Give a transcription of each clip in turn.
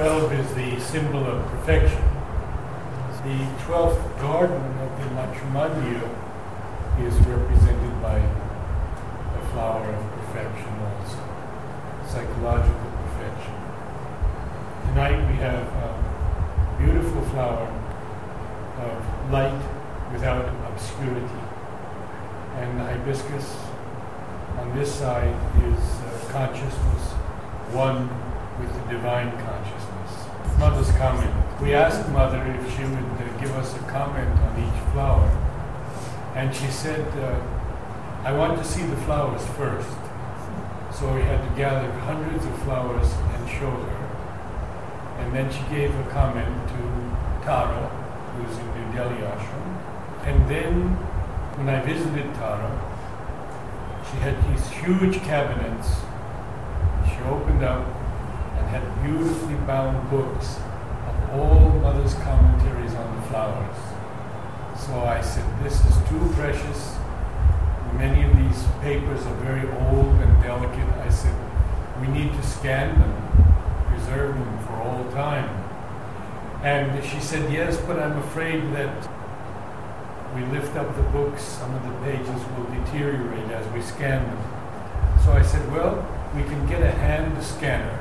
12 is the symbol of perfection. The 12th garden of the Matrimonio is represented by a flower of perfection also, psychological perfection. Tonight we have a beautiful flower of light without obscurity. And the hibiscus on this side is consciousness, one with the divine consciousness. Mother's comment. We asked Mother if she would give us a comment on each flower. And she said, I want to see the flowers first. So we had to gather hundreds of flowers and show her. And then she gave a comment to Tara, who's in New Delhi Ashram. And then when I visited Tara, she had these huge cabinets. She opened up and had beautifully bound books of all Mother's commentaries on the flowers. So I said, this is too precious. Many of these papers are very old and delicate. I said, we need to scan them, preserve them for all time. And she said, yes, but I'm afraid that we lift up the books, some of the pages will deteriorate as we scan them. So I said, well, we can get a hand scanner.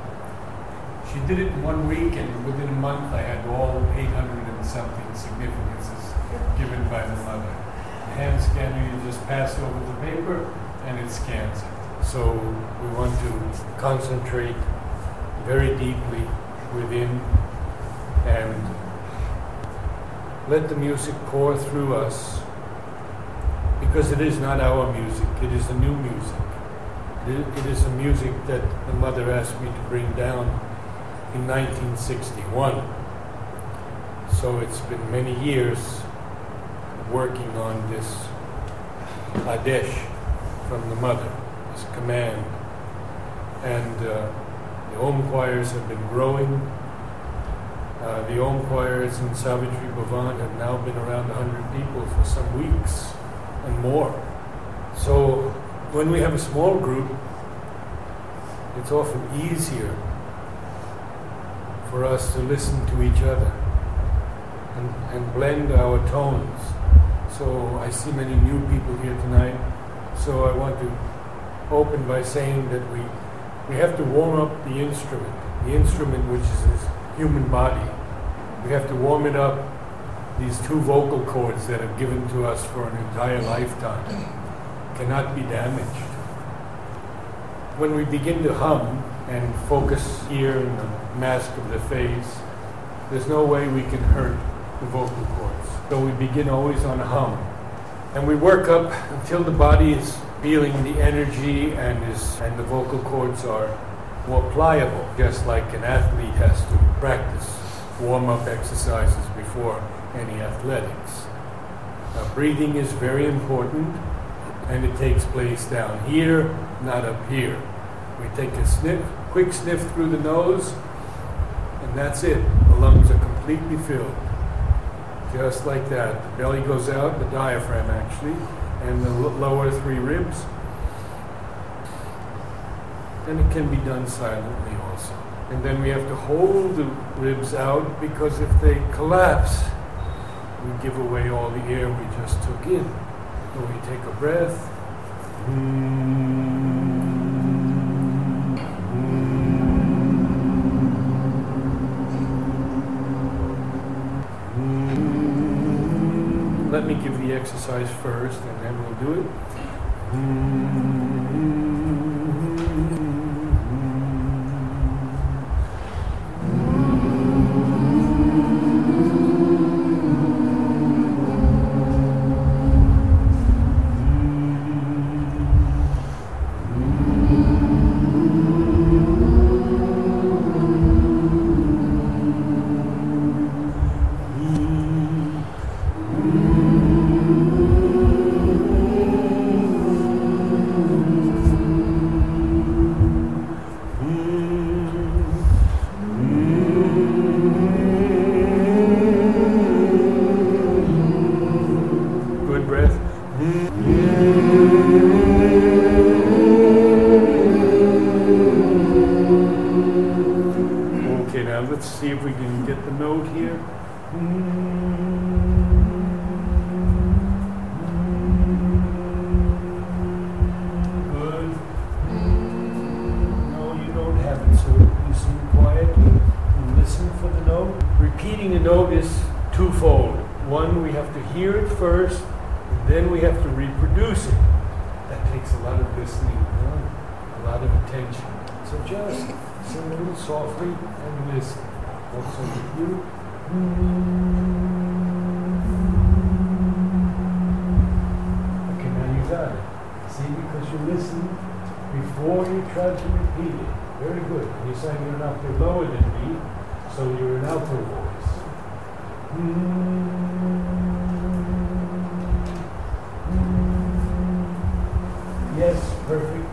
She did it in 1 week, and within a month I had all 800 and something significances given by the mother. The hand scanner, you just pass over the paper and it scans it. So we want to concentrate very deeply within and let the music pour through us, because it is not our music, it is a new music. It is a music that the mother asked me to bring down in 1961. So it's been many years working on this Adesh from the mother, this command. And the Om choirs have been growing. The Om choirs in Savitri Bhavan have now been around 100 people for some weeks and more. So when we have a small group, it's often easier for us to listen to each other and blend our tones. So I see many new people here tonight, so I want to open by saying that we have to warm up the instrument which is this human body. We have to warm it up, these two vocal cords that are given to us for an entire lifetime cannot be damaged. When we begin to hum and focus here in the mask of the face, there's no way we can hurt the vocal cords. So we begin always on a hum. And we work up until the body is feeling the energy and the vocal cords are more pliable, just like an athlete has to practice warm-up exercises before any athletics. Breathing is very important, and it takes place down here, not up here. We take a quick sniff through the nose, and that's it. The lungs are completely filled. Just like that. The belly goes out, the diaphragm actually, and the lower three ribs. And it can be done silently also. And then we have to hold the ribs out, because if they collapse, we give away all the air we just took in. So we take a breath. Let me give the exercise first, and then we'll do it. see if we can get the note here. Good. No, you don't have it, so you sing quietly and listen for the note. Repeating a note is twofold. One, we have to hear it first, and then we have to reproduce it. That takes a lot of listening, a lot of attention. So just sing a little softly and listen. Also with you. Okay, now you got it. See, because you listened before you tried to repeat it. Very good. You sang you're an octave lower than me, so you're an alto voice. Yes, perfect.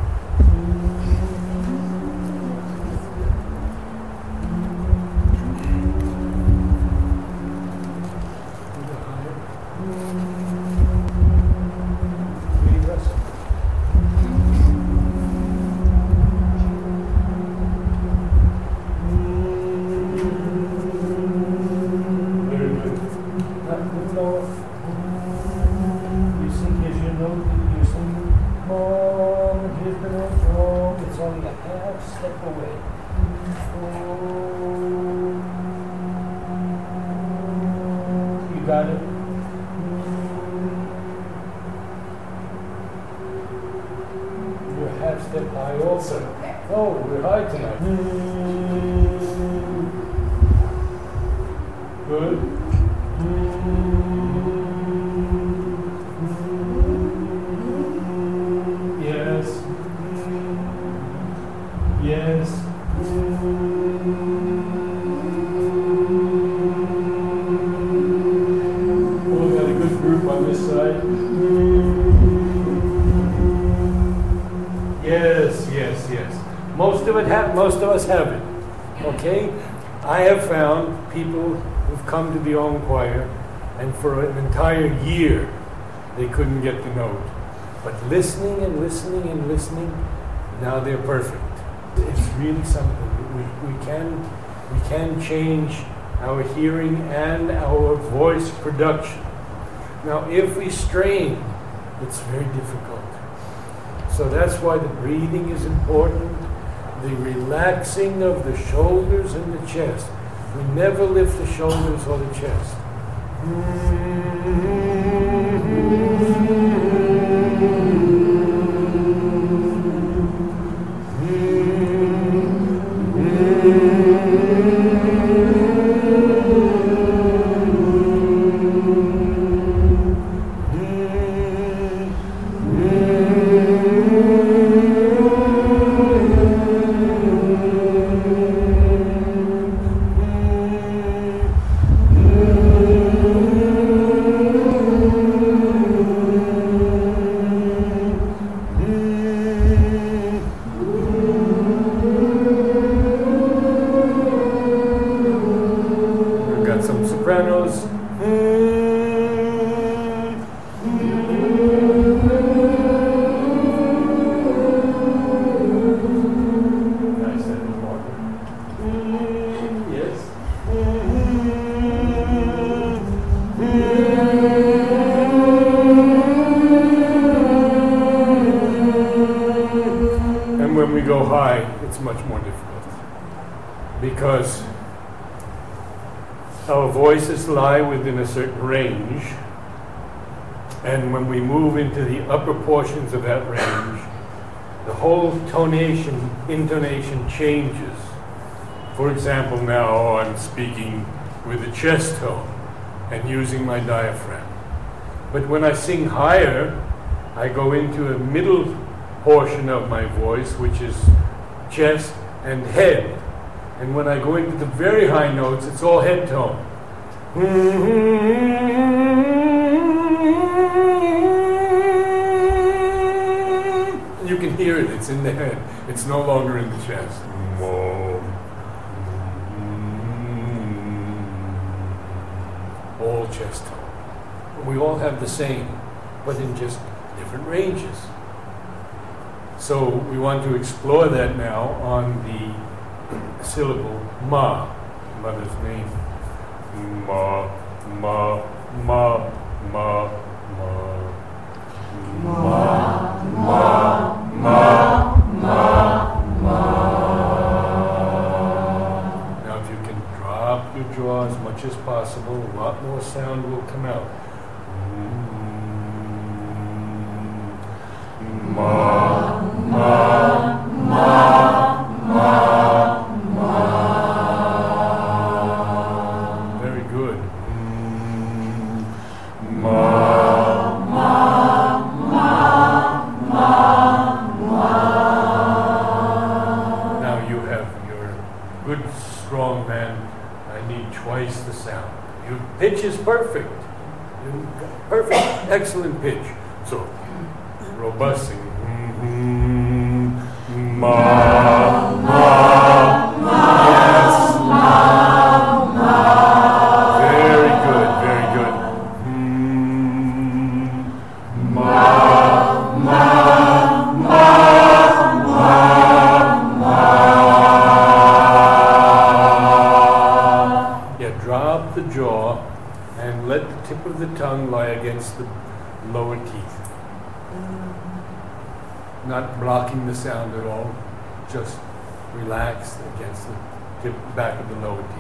Got it? You're half step high also. Oh, we're high tonight. Good. Yes. Yes. On this side. Yes, yes, yes. Most of us have it. Okay? I have found people who've come to the Om choir and for an entire year they couldn't get the note. But listening and listening and listening, now they're perfect. It's really something. We can change our hearing and our voice production. Now, if we strain, it's very difficult. So that's why the breathing is important, the relaxing of the shoulders and the chest. We never lift the shoulders or the chest. When we go high, it's much more difficult because our voices lie within a certain range, and when we move into the upper portions of that range, the whole intonation changes. For example, now I'm speaking with a chest tone and using my diaphragm. But when I sing higher, I go into a middle portion of my voice, which is chest and head. And when I go into the very high notes, it's all head tone. You can hear it, it's in the head. It's no longer in the chest. All chest tone. We all have the same, but in just different ranges. So we want to explore that now on the syllable ma. mother's name. Ma, ma, ma, ma, ma. Ma, ma, ma, ma, ma. Now if you can drop your jaw as much as possible, a lot more sound will come out. Ma, ma, ma, ma, ma. Very good. Ma, ma, ma, ma, ma. Now you have your good, strong man. I need twice the sound. Your pitch is perfect. Perfect, excellent pitch. So, robust singing. Ma, ma, ma, yes, ma, ma. Very good, very good. Ma, ma, ma, ma, ma. Yeah, drop the jaw and let the tip of the tongue lie against the lower teeth. Not blocking the sound at all, just relaxed against the back of the lower teeth.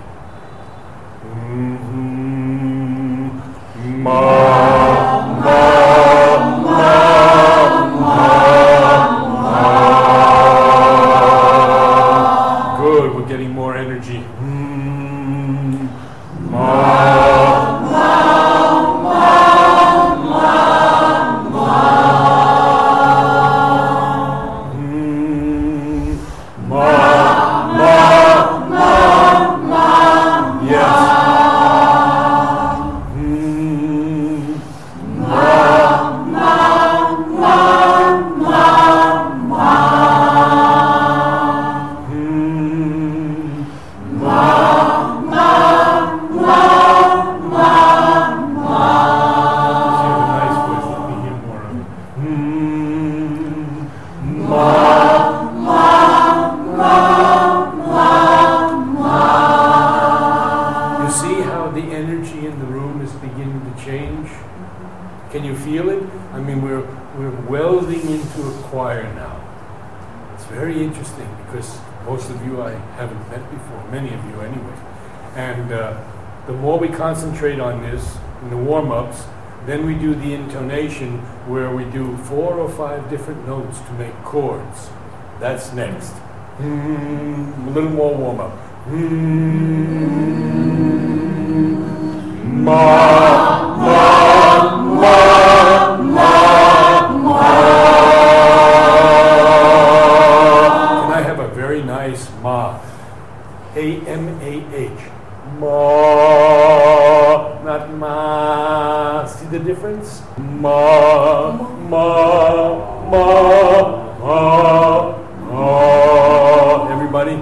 Ma, ma, ma, ma, ma. Good, we're getting more energy. Ma, ma, ma, ma, ma. Can you feel it? I mean, we're welding into a choir now. It's very interesting because most of you I haven't met before, many of you anyway. And the more we concentrate on this in the warm-ups, then we do the intonation where we do 4 or 5 different notes to make chords. That's next. A little more warm-up. Ma, ma, ma, ma, ma. Can I have a very nice ma? A-M-A-H. Ma, not ma. See the difference? Ma, ma, ma, ma, ma. Everybody?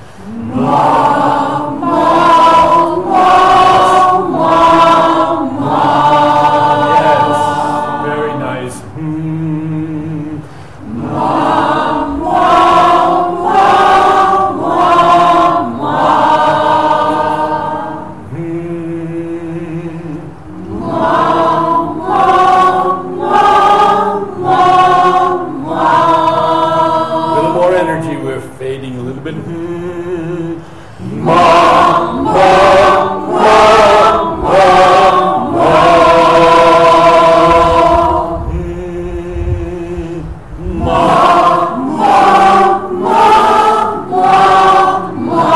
Ma, ma, ma, ma, ma. Yes, very nice. Ma, ma, ma, ma, ma. A little more energy, we're fading a little bit. Ma, ma, ma, ma, ma. Ma, ma, ma, ma,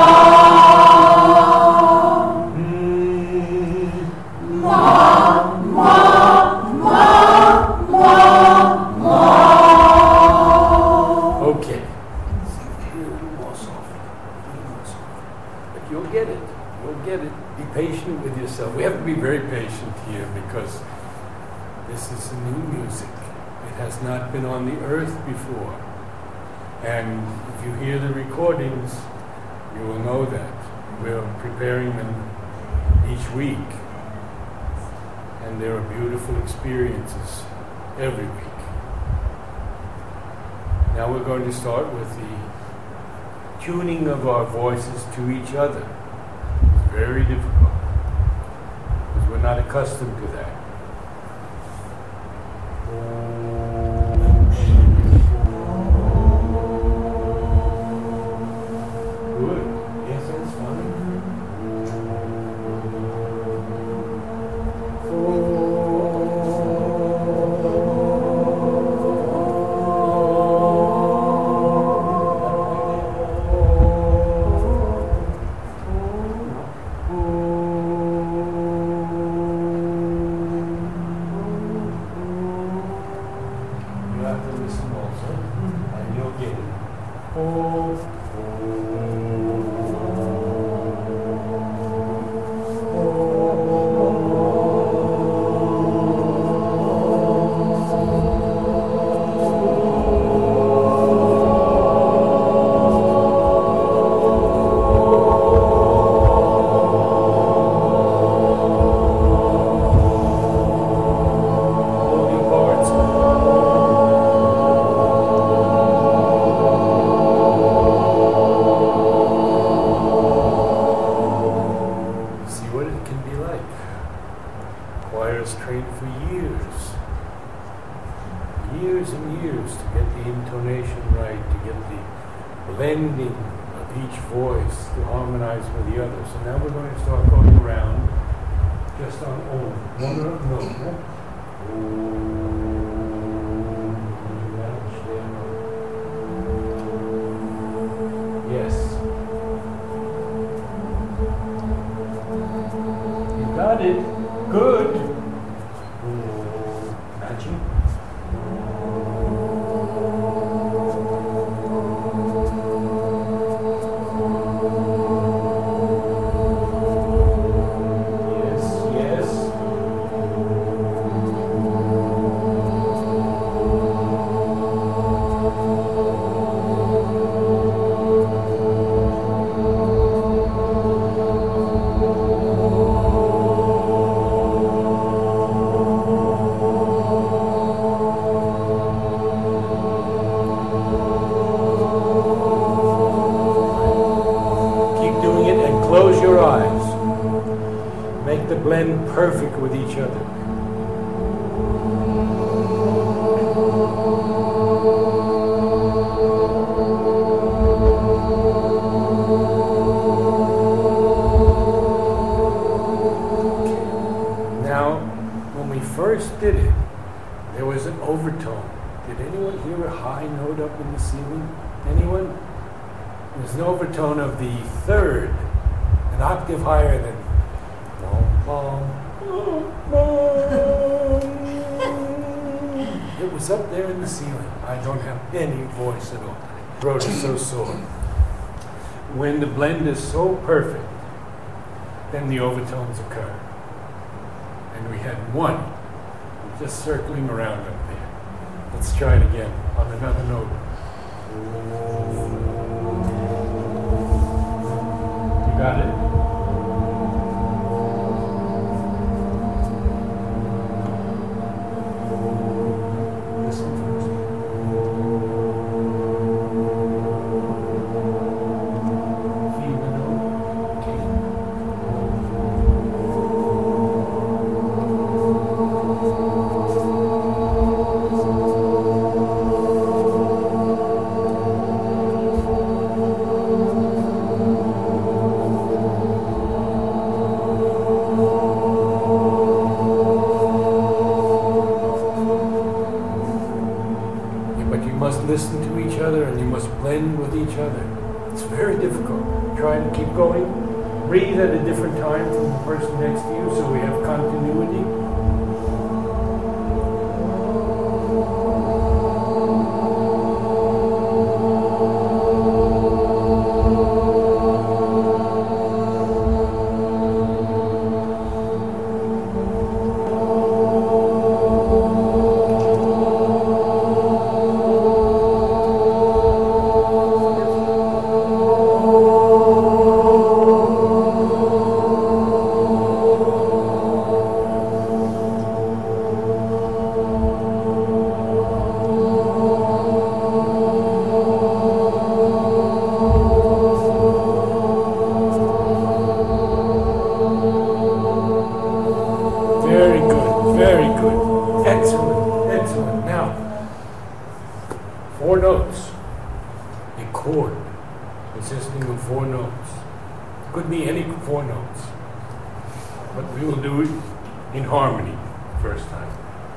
ma. Okay. A little more soft. But you'll get it. You'll get it. Be patient with yourself. We have to be very patient here because this is new music. It has not been on the earth before. And if you hear the recordings, you will know that. We're preparing them each week. And there are beautiful experiences every week. Now we're going to start with the tuning of our voices to each other. very difficult because we're not accustomed to that. Good. Yes, that's fine. You have to listen also, and you'll get it. Moving parts. See what it can be like. Choirs trained for years and years to get the intonation right, to get the blending of each voice to harmonize with the other. So now we're going to start going around just on Om. One note. Yes. You got it. Good. Matching. Yes. Keep doing it and close your eyes. Make the blend perfect with each other. Now, when we first did it, there was an overtone. Did anyone hear a high note up in the ceiling? Anyone? There's an overtone of the third, an octave higher than it was up there in the ceiling. I don't have any voice at all. Throat is so sore. When the blend is so perfect, then the overtones occur. And we had one just circling around up there. Let's try it again on another note. You got it? Listen first. Feel the note. Okay. But you must listen to each other and you must blend with each other. It's very difficult. Try to keep going. Breathe at a different time from the person next to you so we have continuity. Very good. Excellent. Excellent. Now, 4 notes. A chord consisting of 4 notes. Could be any 4 notes. But we will do it in harmony first time.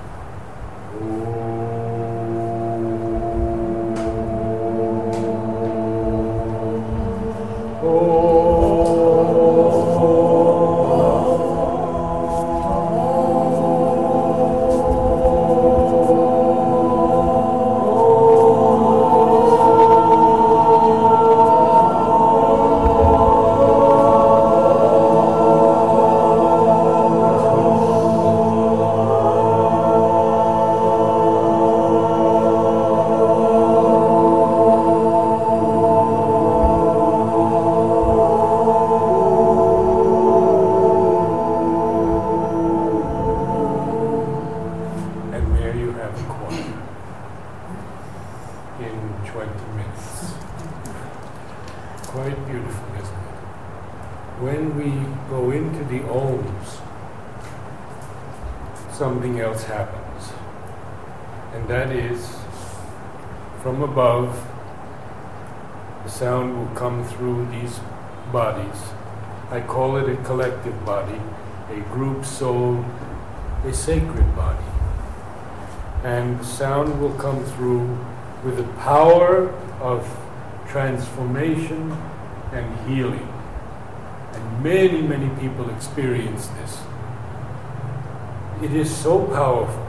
Quite beautiful, isn't it? When we go into the ohms, something else happens. And that is, from above, the sound will come through these bodies. I call it a collective body, a group soul, a sacred body. And the sound will come through with the power of transformation and healing. And many, many people experience this. It is so powerful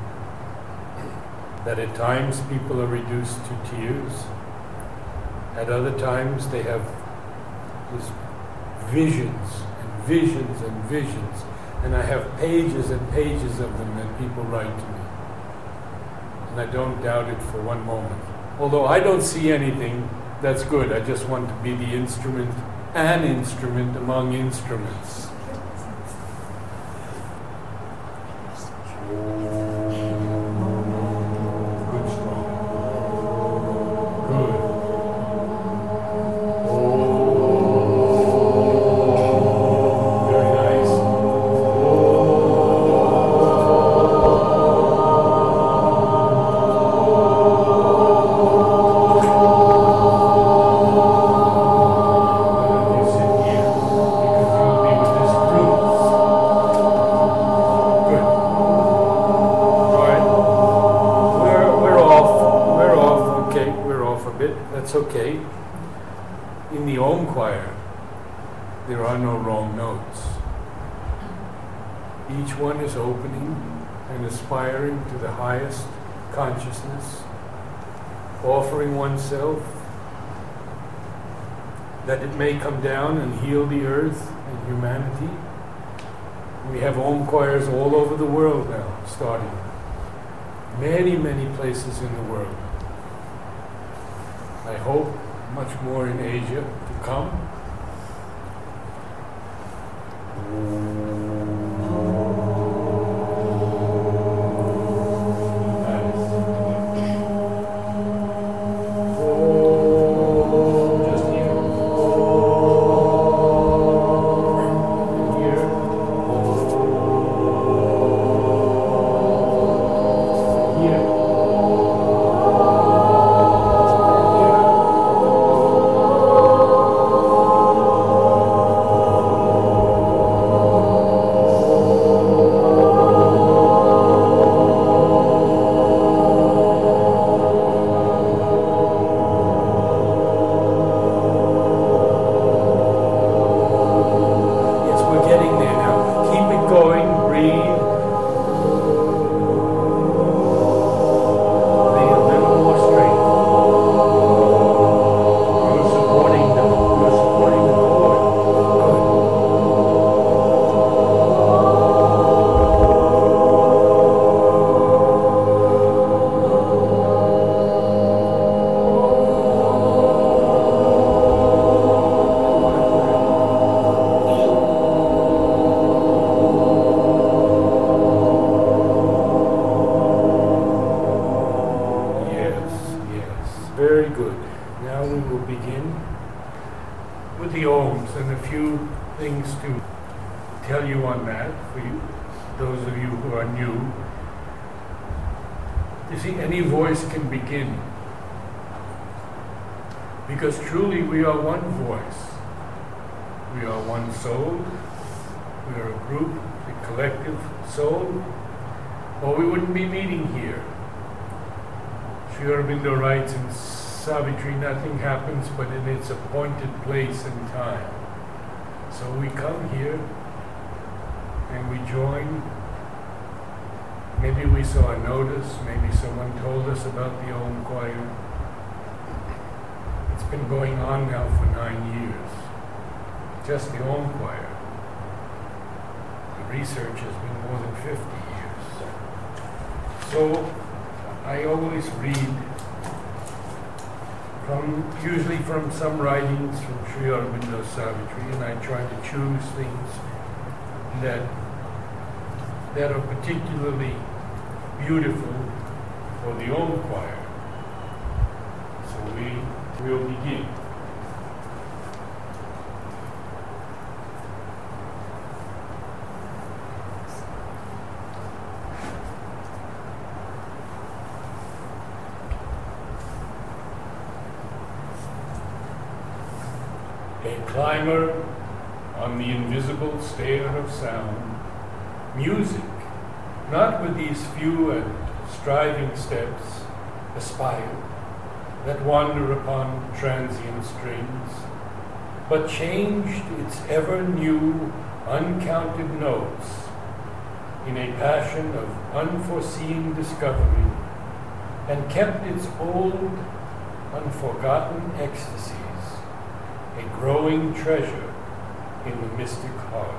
that at times people are reduced to tears. At other times they have these visions and visions and visions. And I have pages and pages of them that people write to me. And I don't doubt it for one moment. Although I don't see anything, that's good. I just want to be the instrument, an instrument among instruments. Good song. Good. Very nice. Okay. In the Om choir, there are no wrong notes. Each one is opening and aspiring to the highest consciousness, offering oneself that it may come down and heal the earth and humanity. We have Om choirs all over the world now, starting. Many, many places in the world. I hope much more in Asia to come. Very good. Now we will begin with the ohms and a few things to tell you on that for you. those of you who are new. You see, any voice can begin. Because truly we are one voice. We are one soul. We are a group, a collective soul. Or we wouldn't be meeting here. Sri Aurobindo writes in Savitri, nothing happens but in its appointed place and time. So we come here and we join. Maybe we saw a notice, maybe someone told us about the Om Choir. It's been going on now for 9 years. Just the Om Choir. The research has been more than 50 years. So I always read usually from some writings from Sri Aurobindo Savitri, and I try to choose things that are particularly beautiful for the Om Choir. So we will begin. A climber on the invisible stair of sound, music, not with these few and striving steps, aspire, that wander upon transient strings, but changed its ever-new, uncounted notes in a passion of unforeseen discovery, and kept its old, unforgotten ecstasies, a growing treasure in the mystic heart.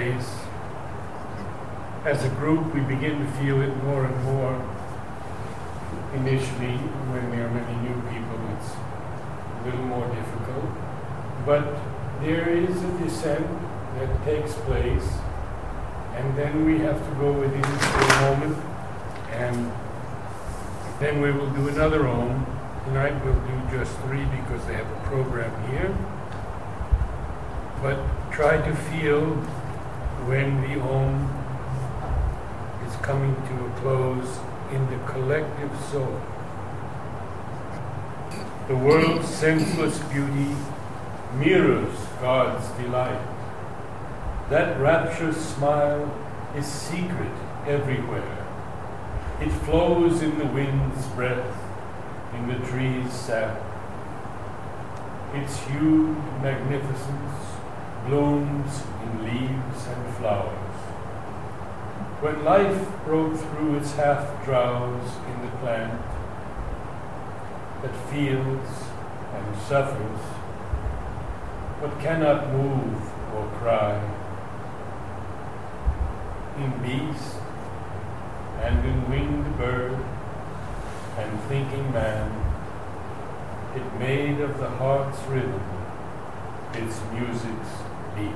place. As a group, we begin to feel it more and more. Initially, when there are many new people, it's a little more difficult. But there is a descent that takes place, and then we have to go within for a moment, and then we will do another Om. Tonight we'll do just 3 because they have a program here. But try to feel when the Om is coming to a close in the collective soul. The world's senseless beauty mirrors God's delight. That rapturous smile is secret everywhere. It flows in the wind's breath, in the tree's sap. Its hued magnificence blooms in leaves and flowers. When life broke through its half-drowse in the plant that feels and suffers, but cannot move or cry, in beast and in winged bird and thinking man, it made of the heart's rhythm its music's beat.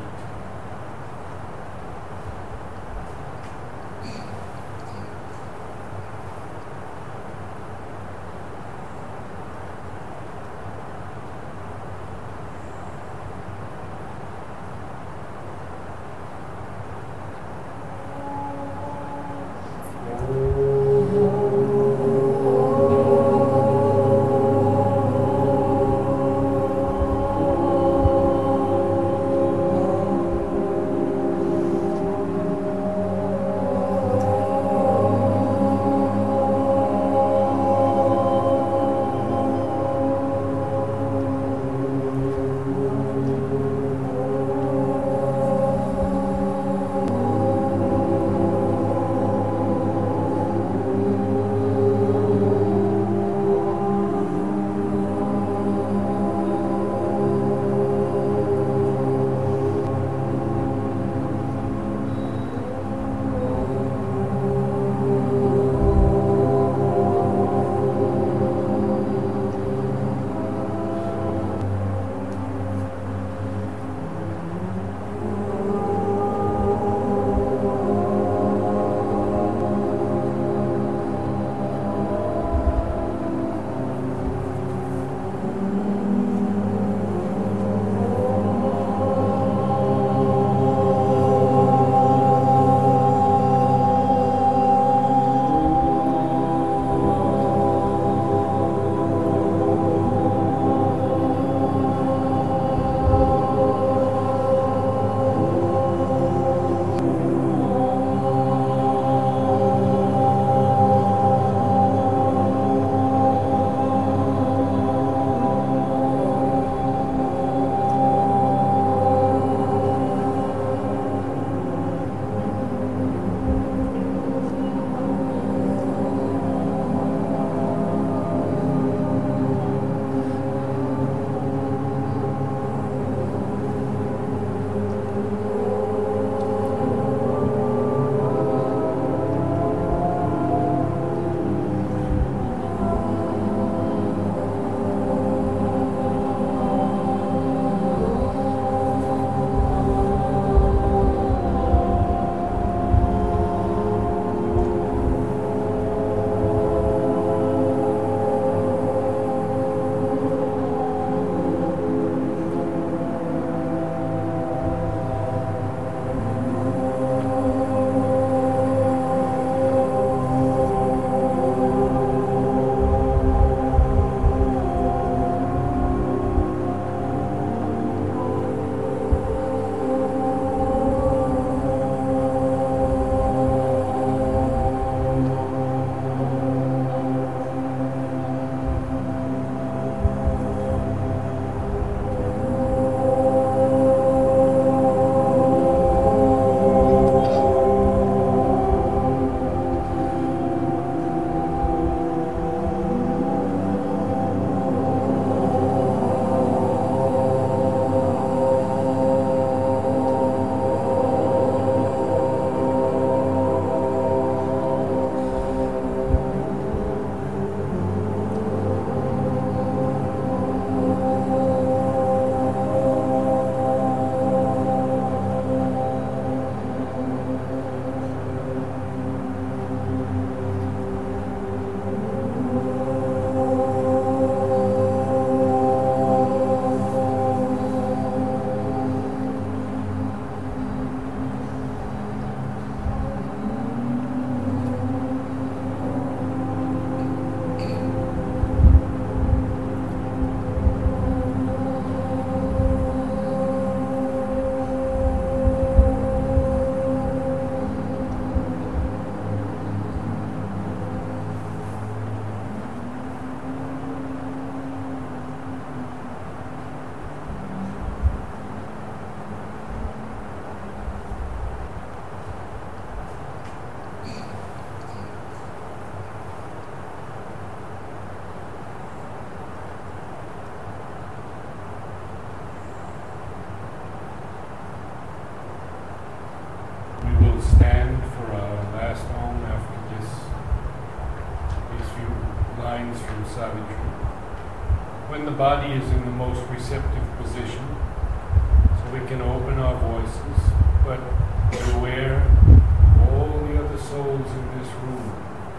minds from savagery. When the body is in the most receptive position, so we can open our voices, but be aware of all the other souls in this room,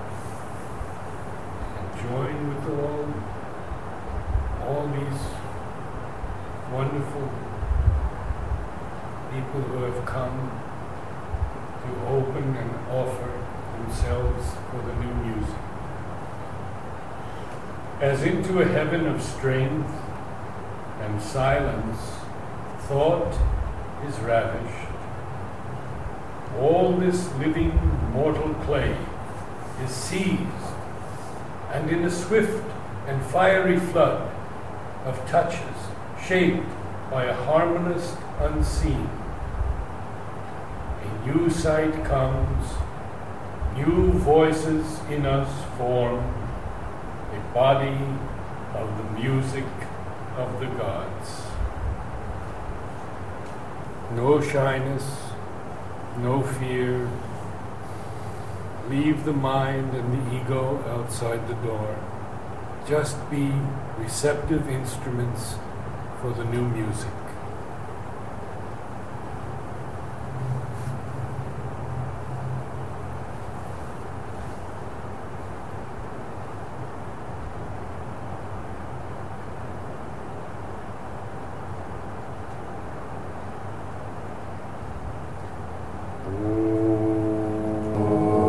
and join with all these wonderful people who have come to open and offer themselves for the new music. As into a heaven of strength and silence, thought is ravished. All this living mortal clay is seized, and in a swift and fiery flood of touches, shaped by a harmonist unseen, a new sight comes, new voices in us form, a body of the music of the gods. No shyness, no fear. Leave the mind and the ego outside the door. Just be receptive instruments for the new music. Oh.